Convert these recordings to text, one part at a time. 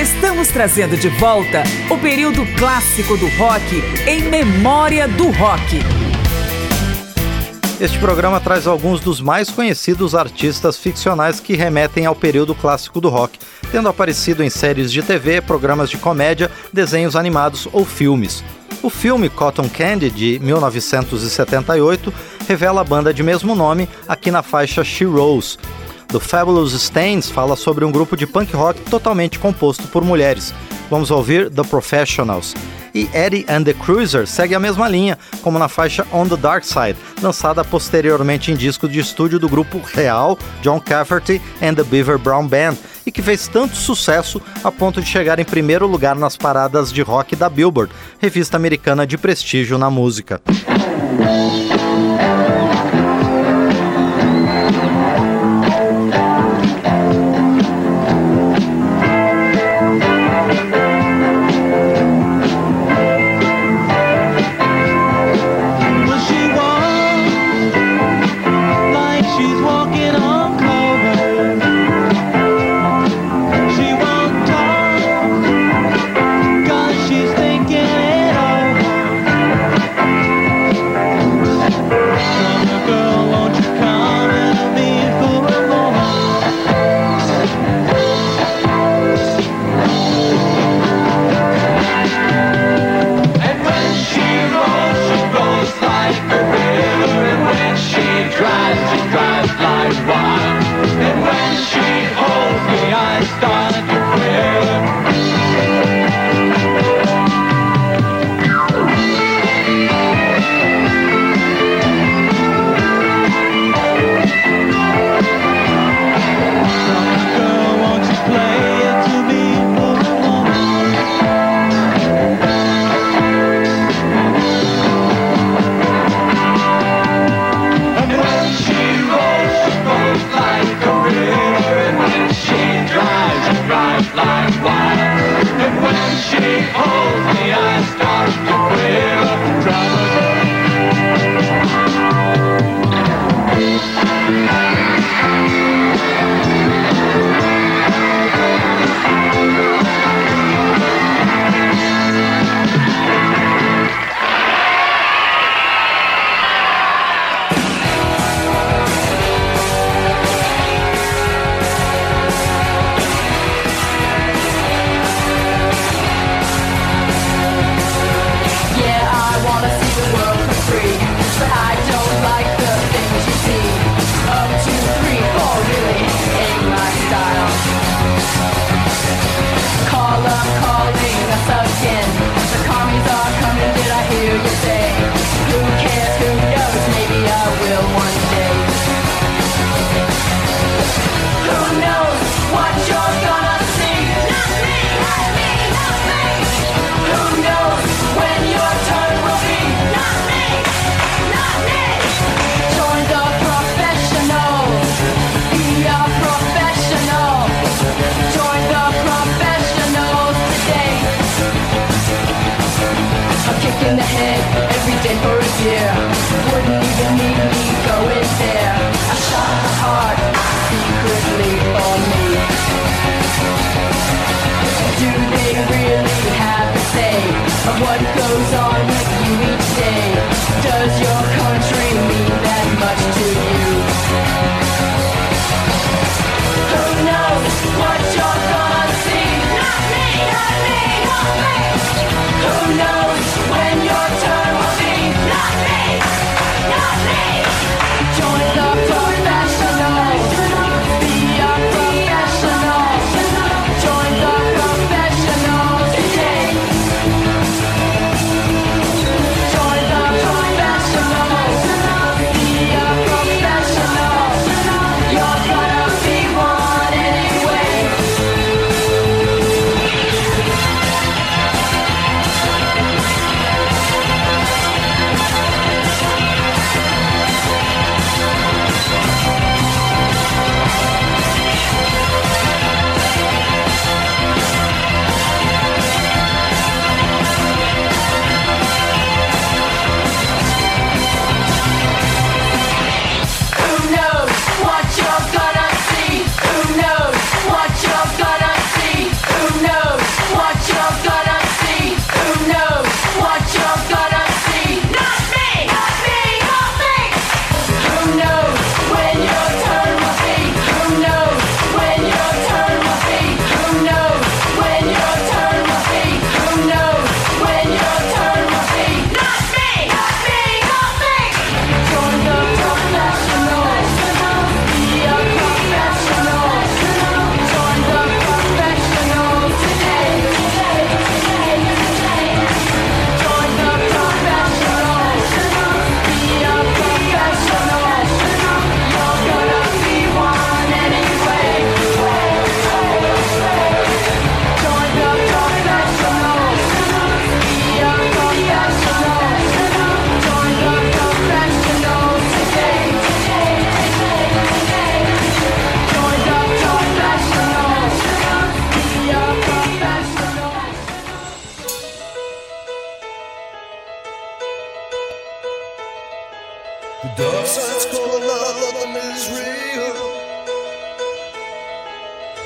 Estamos trazendo de volta o período clássico do rock em memória do rock. Este programa traz alguns dos mais conhecidos artistas ficcionais que remetem ao período clássico do rock, tendo aparecido em séries de TV, programas de comédia, desenhos animados ou filmes. O filme Cotton Candy, de 1978, revela a banda de mesmo nome aqui na faixa She Rose. The Fabulous Stains fala sobre um grupo de punk rock totalmente composto por mulheres. Vamos ouvir The Professionals. E Eddie and the Cruisers segue a mesma linha, como na faixa On the Dark Side, lançada posteriormente em disco de estúdio do grupo real John Cafferty and the Beaver Brown Band, e que fez tanto sucesso a ponto de chegar em primeiro lugar nas paradas de rock da Billboard, revista americana de prestígio na música. She's thinking it over.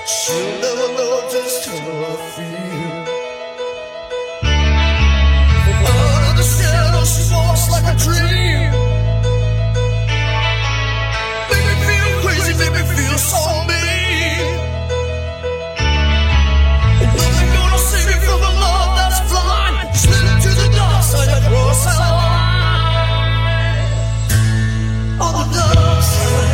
She'll never know just how I feel. Under the shadow she walks like a dream. Make me feel crazy, make me feel so mean. Nothing gonna save me from the love that's blind. Slip to the dark side and cross the line. On the dark side.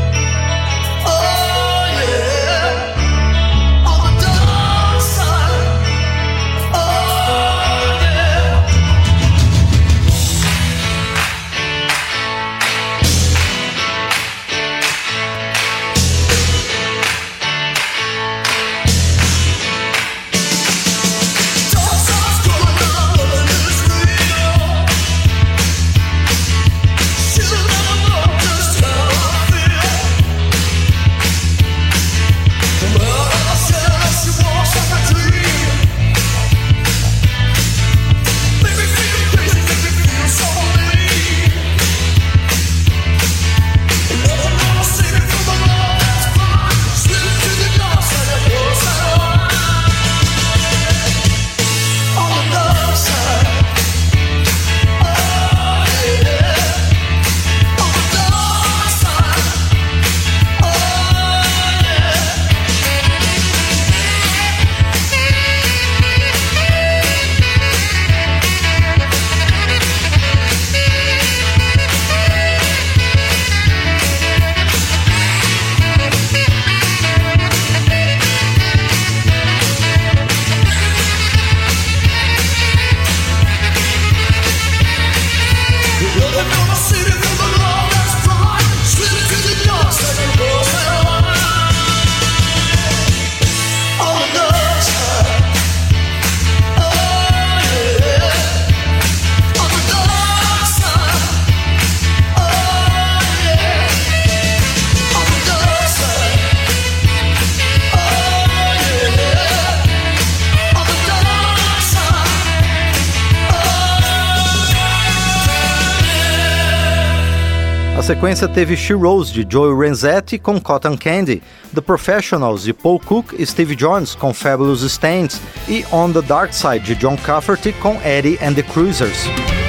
A sequência teve She Rose, de Joey Renzetti, com Cotton Candy, The Professionals, de Paul Cook e Steve Jones, com Fabulous Stains, e On the Dark Side, de John Cafferty, com Eddie and the Cruisers.